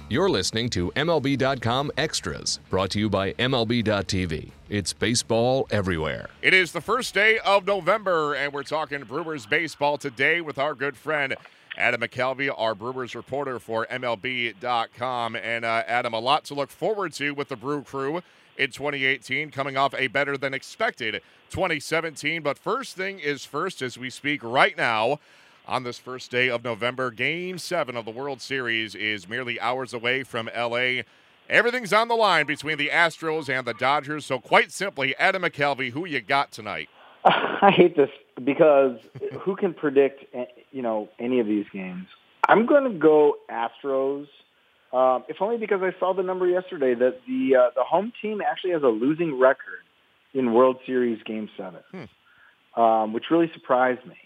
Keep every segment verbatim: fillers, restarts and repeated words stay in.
You're listening to M L B dot com Extras, brought to you by M L B dot T V. It's baseball everywhere. It is the first day of November, and we're talking Brewers baseball today with our good friend Adam McCalvy, our Brewers reporter for M L B dot com. And uh, Adam, a lot to look forward to with the Brew Crew in twenty eighteen, coming off a better than expected twenty seventeen. But first thing is first, as we speak right now, on this first day of November, Game seven of the World Series is merely hours away from L A. Everything's on the line between the Astros and the Dodgers. So quite simply, Adam McCalvy, who you got tonight? I hate this because who can predict, you know, any of these games? I'm going to go Astros, um, if only because I saw the number yesterday that the uh, the home team actually has a losing record in World Series Game seven, hmm. um, which really surprised me.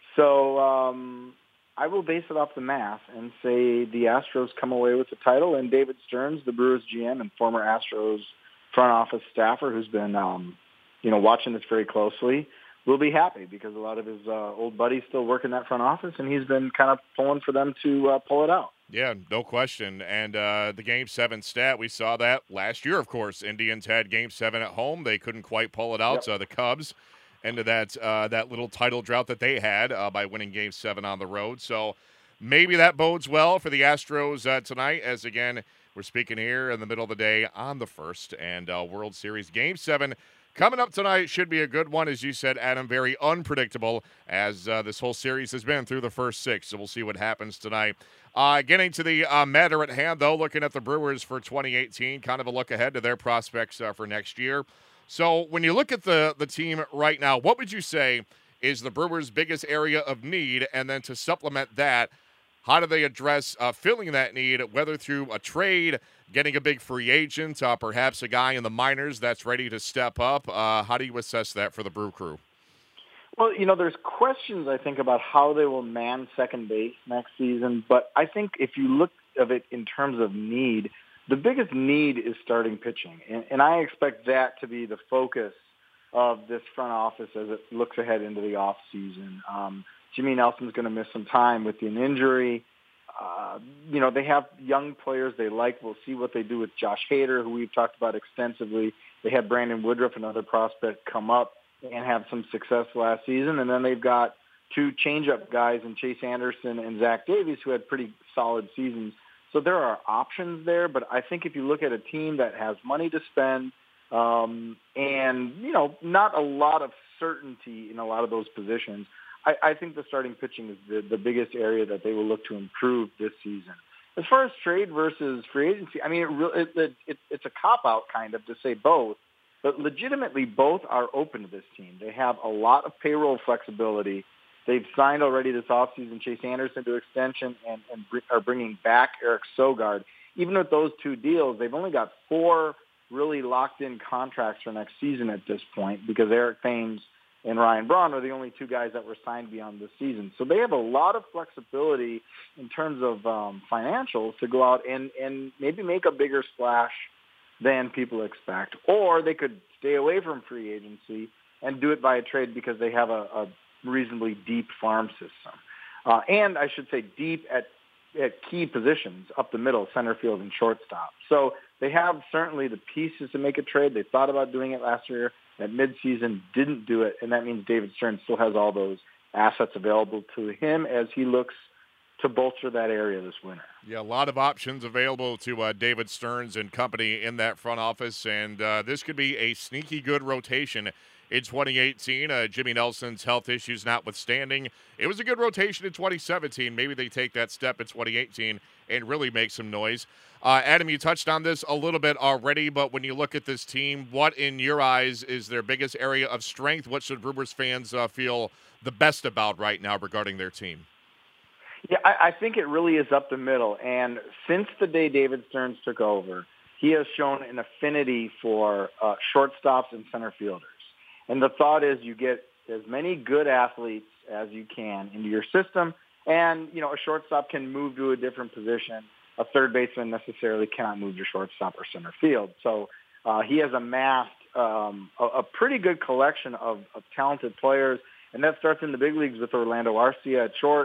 So um, I will base it off the math and say the Astros come away with the title, and David Stearns, the Brewers G M and former Astros front office staffer who's been, um, you know, watching this very closely, will be happy because a lot of his uh, old buddies still work in that front office, and he's been kind of pulling for them to uh, pull it out. Yeah, no question. And uh, the Game seven stat, we saw that last year, of course. Indians had Game seven at home. They couldn't quite pull it out. Yep. Uh, the Cubs into that uh, that little title drought that they had uh, by winning Game seven on the road. So maybe that bodes well for the Astros uh, tonight, as, again, we're speaking here in the middle of the day on the first, and uh, World Series Game seven coming up tonight should be a good one, as you said, Adam, very unpredictable, as uh, this whole series has been through the first six, so we'll see what happens tonight. Uh, getting to the uh, matter at hand, though, looking at the Brewers for twenty eighteen, kind of a look ahead to their prospects uh, for next year. So when you look at the, the team right now, what would you say is the Brewers' biggest area of need? And then to supplement that, how do they address uh, filling that need, whether through a trade, getting a big free agent, uh, perhaps a guy in the minors that's ready to step up? Uh, how do you assess that for the Brew Crew? Well, you know, there's questions, I think, about how they will man second base next season. But I think if you look at it in terms of need, the biggest need is starting pitching, and, and I expect that to be the focus of this front office as it looks ahead into the off season. Um, Jimmy Nelson's going to miss some time with an injury. Uh, you know, they have young players they like. We'll see what they do with Josh Hader, who we've talked about extensively. They had Brandon Woodruff, another prospect, come up and have some success last season, and then they've got two change-up guys in Chase Anderson and Zach Davies, who had pretty solid seasons. So there are options there, but I think if you look at a team that has money to spend um, and, you know, not a lot of certainty in a lot of those positions, I, I think the starting pitching is the, the biggest area that they will look to improve this season. As far as trade versus free agency, I mean, it, it, it, it, it's a cop-out kind of to say both, but legitimately both are open to this team. They have a lot of payroll flexibility. They've signed already this offseason Chase Anderson to extension and, and br- are bringing back Eric Sogard. Even with those two deals, they've only got four really locked-in contracts for next season at this point because Eric Thames and Ryan Braun are the only two guys that were signed beyond this season. So they have a lot of flexibility in terms of um, financials to go out and, and maybe make a bigger splash than people expect. Or they could stay away from free agency and do it by a trade because they have a, a reasonably deep farm system. Uh, and I should say deep at, at key positions up the middle, center field and shortstop. So they have certainly the pieces to make a trade. They thought about doing it last year at midseason, didn't do it, and that means David Stearns still has all those assets available to him as he looks to bolster that area this winter. Yeah, a lot of options available to uh, David Stearns and company in that front office, and uh, this could be a sneaky good rotation in twenty eighteen. Uh, Jimmy Nelson's health issues notwithstanding, it was a good rotation in twenty seventeen. Maybe they take that step in twenty eighteen and really make some noise. Uh, Adam, you touched on this a little bit already, but when you look at this team, what in your eyes is their biggest area of strength? What should Brewers fans uh, feel the best about right now regarding their team? Yeah, I, I think it really is up the middle. And since the day David Stearns took over, he has shown an affinity for uh, shortstops and center fielders. And the thought is you get as many good athletes as you can into your system. And, you know, a shortstop can move to a different position. A third baseman necessarily cannot move to shortstop or center field. So uh, he has amassed um, a, a pretty good collection of, of talented players. And that starts in the big leagues with Orlando Arcia at short.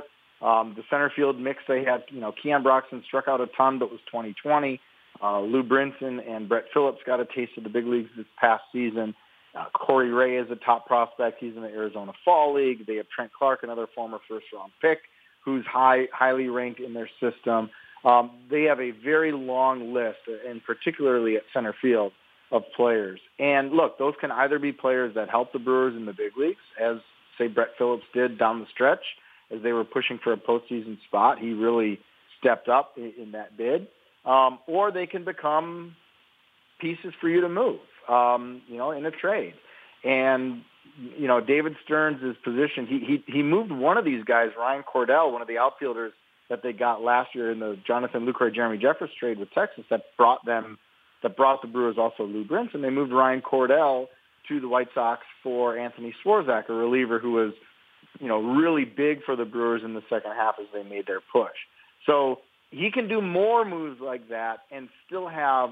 Um, the center field mix, they had, you know, Keon Broxton struck out a ton, but was twenty twenty. Uh, Lou Brinson and Brett Phillips got a taste of the big leagues this past season. Uh, Corey Ray is a top prospect. He's in the Arizona Fall League. They have Trent Clark, another former first-round pick, who's high, highly ranked in their system. Um, they have a very long list, and particularly at center field, of players. And look, those can either be players that help the Brewers in the big leagues, as, say, Brett Phillips did down the stretch as they were pushing for a postseason spot. He really stepped up in, in that bid. Um, or they can become pieces for you to move, um, you know, in a trade. And, you know, David Stearns is positioned. He, he, he moved one of these guys, Ryan Cordell, one of the outfielders that they got last year in the Jonathan Lucroy, Jeremy Jeffress trade with Texas that brought them, that brought the Brewers also Lou Brinson. They moved Ryan Cordell to the White Sox for Anthony Swarzak, a reliever who was, you know, really big for the Brewers in the second half as they made their push. So he can do more moves like that and still have,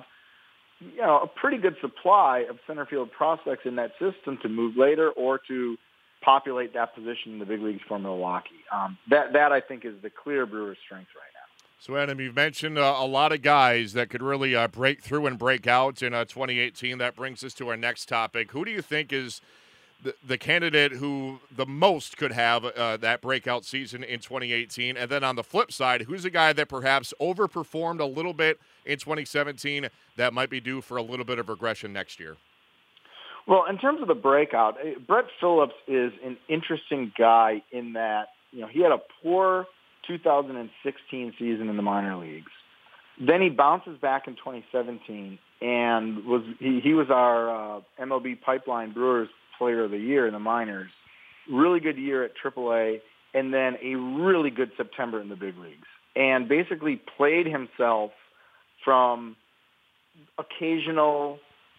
you know, a pretty good supply of center field prospects in that system to move later or to populate that position in the big leagues for Milwaukee. Um, that, that I think is the clear Brewers' strength right now. So, Adam, you've mentioned uh, a lot of guys that could really uh, break through and break out in uh, twenty eighteen. That brings us to our next topic. Who do you think is the, the candidate who the most could have uh, that breakout season in twenty eighteen? And then on the flip side, who's a guy that perhaps overperformed a little bit in twenty seventeen that might be due for a little bit of regression next year? Well, in terms of the breakout, Brett Phillips is an interesting guy in that, you know, he had a poor two thousand sixteen season in the minor leagues. Then he bounces back in twenty seventeen and was he, he was our uh, M L B Pipeline Brewers Player of the Year in the minors. Really good year at triple A, and then a really good September in the big leagues. And basically played himself from occasional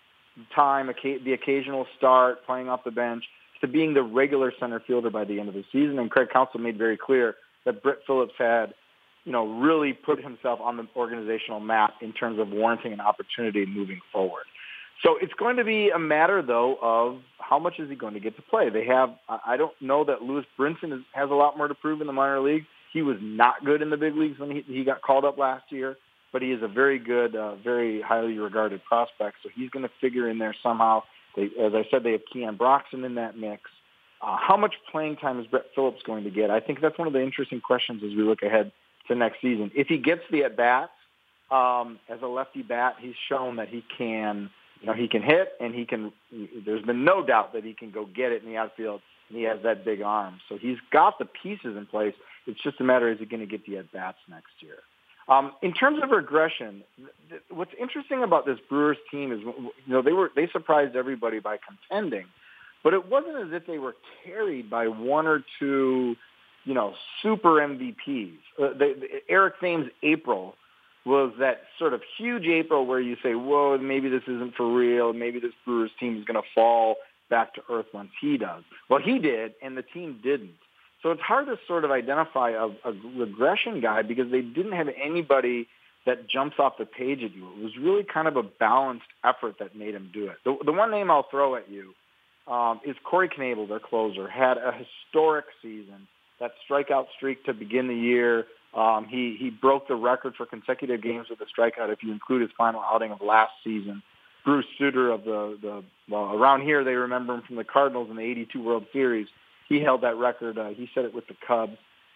time, the occasional start, playing off the bench, to being the regular center fielder by the end of the season. And Craig Counsell made very clear that Brett Phillips had, you know, really put himself on the organizational map in terms of warranting an opportunity moving forward. So it's going to be a matter, though, of how much is he going to get to play. They have, I don't know that Lewis Brinson is, has a lot more to prove in the minor league. He was not good in the big leagues when he, he got called up last year, but he is a very good, uh, very highly regarded prospect. So he's going to figure in there somehow. They, as I said, they have Keon Broxton in that mix. Uh, how much playing time is Brett Phillips going to get? I think that's one of the interesting questions as we look ahead to next season. If he gets the at-bats, um, as a lefty bat, he's shown that he can, you know, he can hit, and he can, there's been no doubt that he can go get it in the outfield, and he has that big arm. So he's got the pieces in place. It's just a matter, is he going to get the at-bats next year? Um, in terms of regression, th- what's interesting about this Brewers team is, you know, they were they surprised everybody by contending, but it wasn't as if they were carried by one or two, you know, super M V Ps. Uh, they, they, Eric Thames' April was that sort of huge April where you say, whoa, maybe this isn't for real. Maybe this Brewers team is going to fall back to earth once he does. Well, he did, and the team didn't. So it's hard to sort of identify a, a regression guy because they didn't have anybody that jumps off the page at you. It was really kind of a balanced effort that made him do it. The, the one name I'll throw at you um, is Corey Knebel, their closer, had a historic season. That strikeout streak to begin the year, um, he, he broke the record for consecutive games with a strikeout if you include his final outing of last season. Bruce Sutter of the, the well, around here they remember him from the Cardinals in the eighty-two World Series. He held that record. Uh, he set it with the Cubs.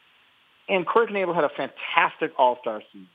And Corey Knebel had a fantastic all-star season.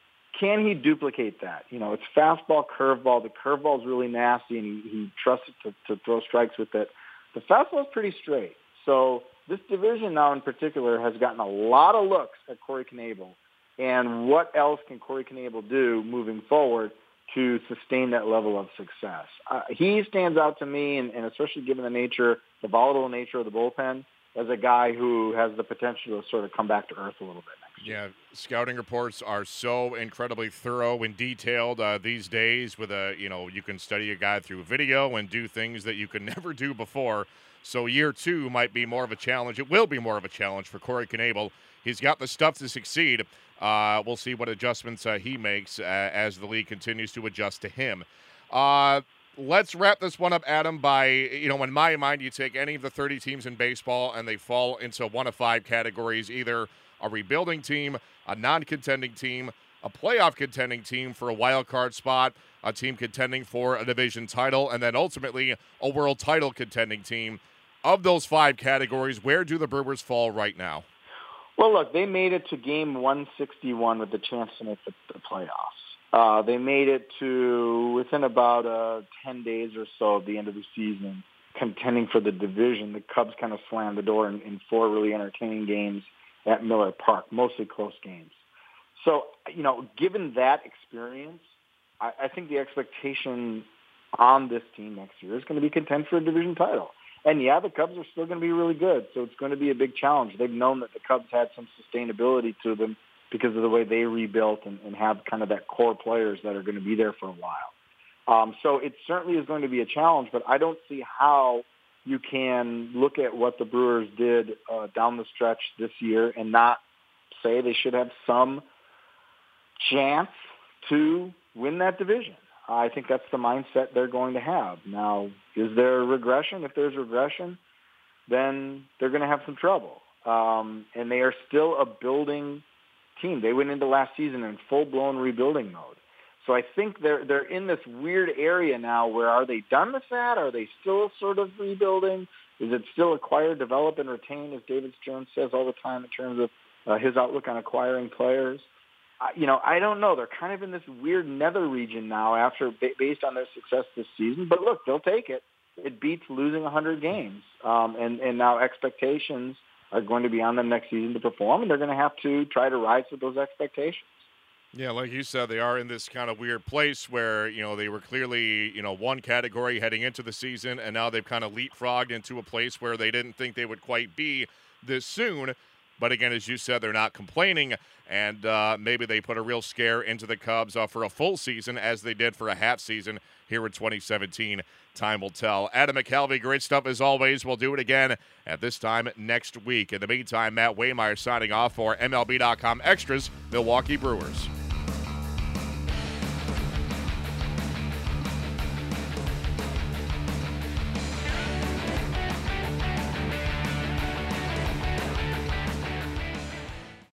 Can he duplicate that? You know, it's fastball, curveball. The curveball is really nasty, and he, he trusts it to, to throw strikes with it. The fastball is pretty straight. So this division now in particular has gotten a lot of looks at Corey Knebel. And what else can Corey Knebel do moving forward to sustain that level of success? Uh, he stands out to me, and, and especially given the nature, the volatile nature of the bullpen, as a guy who has the potential to sort of come back to earth a little bit next year. Yeah, scouting reports are so incredibly thorough and detailed uh, these days. With a, you know, you can study a guy through video and do things that you could never do before. So year two might be more of a challenge. It will be more of a challenge for Corey Knebel. He's got the stuff to succeed. Uh, we'll see what adjustments uh, he makes uh, as the league continues to adjust to him. Uh, let's wrap this one up, Adam, by, you know, in my mind, you take any of the thirty teams in baseball and they fall into one of five categories, either a rebuilding team, a non-contending team, a playoff contending team for a wild card spot, a team contending for a division title, and then ultimately a world title contending team. Of those five categories, where do the Brewers fall right now? Well, look, they made it to game one sixty-one with the chance to make the, the playoffs. Uh, they made it to within about uh, ten days or so of the end of the season, contending for the division. The Cubs kind of slammed the door in, in four really entertaining games at Miller Park, mostly close games. So, you know, given that experience, I, I think the expectation on this team next year is going to be contend for a division title. And, yeah, the Cubs are still going to be really good, so it's going to be a big challenge. They've known that the Cubs had some sustainability to them because of the way they rebuilt and, and have kind of that core players that are going to be there for a while. Um, so it certainly is going to be a challenge, but I don't see how you can look at what the Brewers did uh, down the stretch this year and not say they should have some chance to win that division. I think that's the mindset they're going to have. Now, is there regression? If there's regression, then they're going to have some trouble. Um, and they are still a building team. They went into last season in full-blown rebuilding mode. So I think they're they're in this weird area now where are they done with that? Are they still sort of rebuilding? Is it still acquire, develop, and retain, as David Stearns says all the time in terms of uh, his outlook on acquiring players? You know, I don't know. They're kind of in this weird nether region now after based on their success this season. But look, they'll take it. It beats losing one hundred games. Um, and, and now expectations are going to be on them next season to perform, and they're going to have to try to rise with those expectations. Yeah, like you said, they are in this kind of weird place where, you know, they were clearly, you know, one category heading into the season, and now they've kind of leapfrogged into a place where they didn't think they would quite be this soon. But again, as you said, they're not complaining, and uh, maybe they put a real scare into the Cubs uh, for a full season as they did for a half season here in twenty seventeen. Time will tell. Adam McCalvy, great stuff as always. We'll do it again at this time next week. In the meantime, Matt Waymeyer signing off for M L B dot com Extras, Milwaukee Brewers.